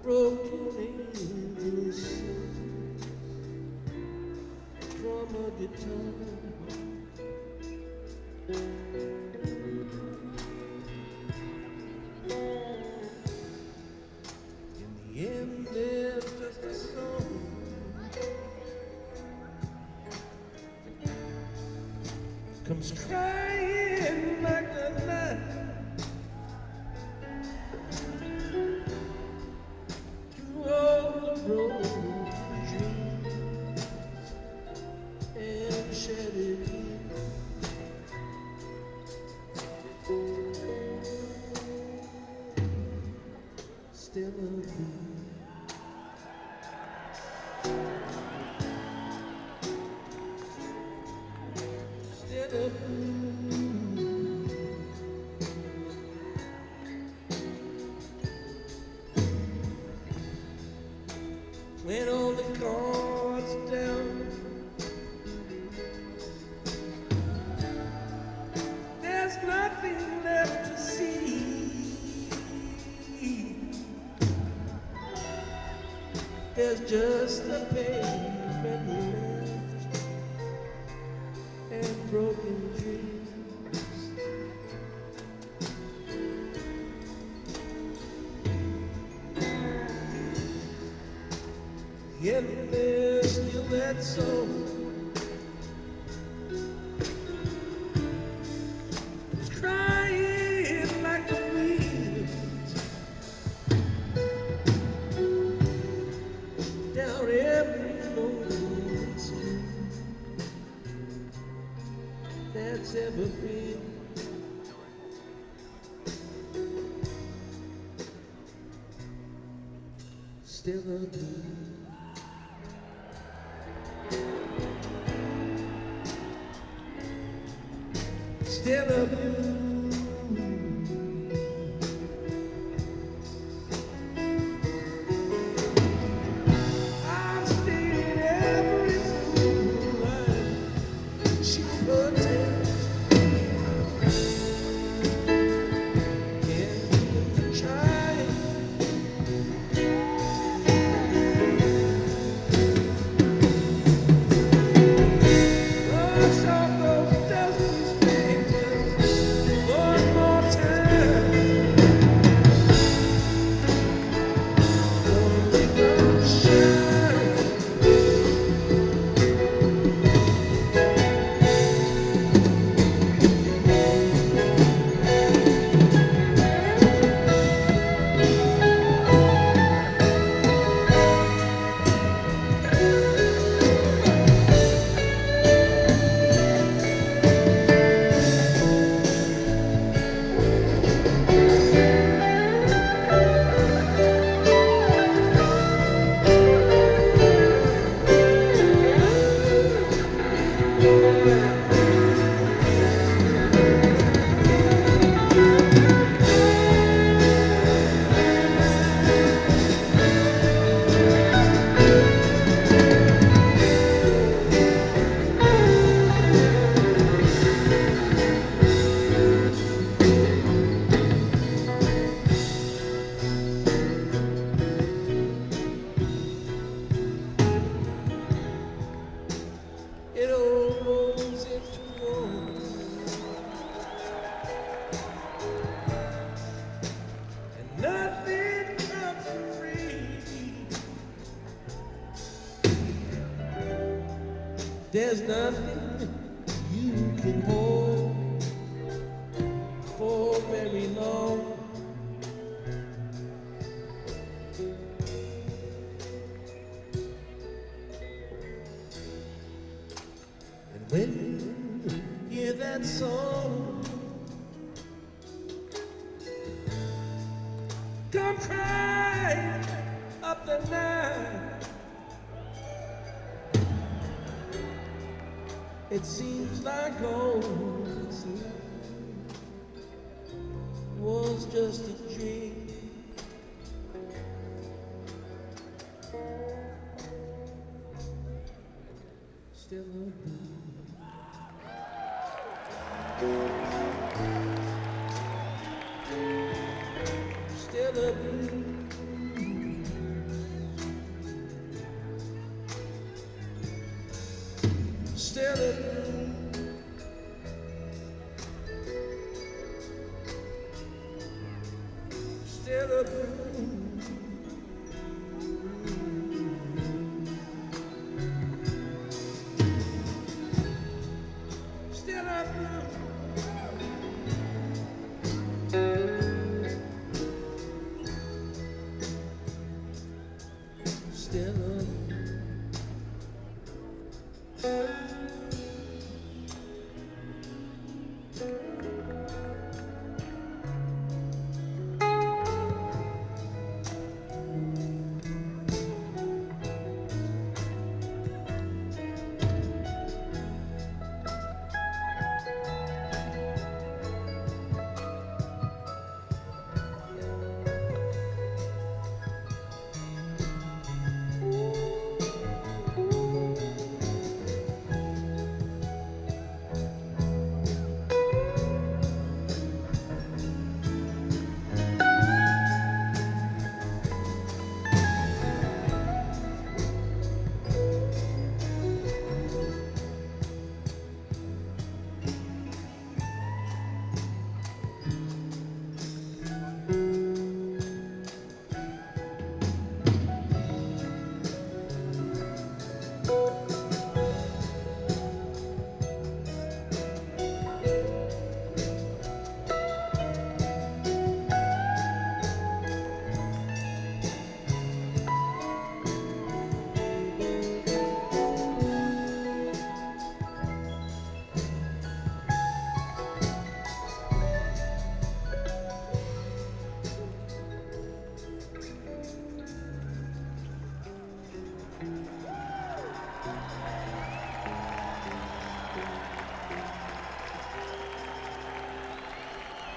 broken angels from a guitar. In the end, there's just a song comes crying like the night through all the broken dreams and shattered dreams. Still a dream. Still a dream. When all the cards are down, there's nothing left to see. There's just a pavement left and broken dreams. Yet there's still that soul who's crying like the wind down every lonely street that's ever been. Still a dream. Still a blue. I've seen every moonlight she puts in, and trying. Brush off those dozen strangers one more time. Gonna make them shine. It all rolls into one, and nothing comes for free. There's nothing you can hold for very long. And when you hear that song, come crying up the night. It seems like all this was just a dream. Still a dream. Still a dream. together through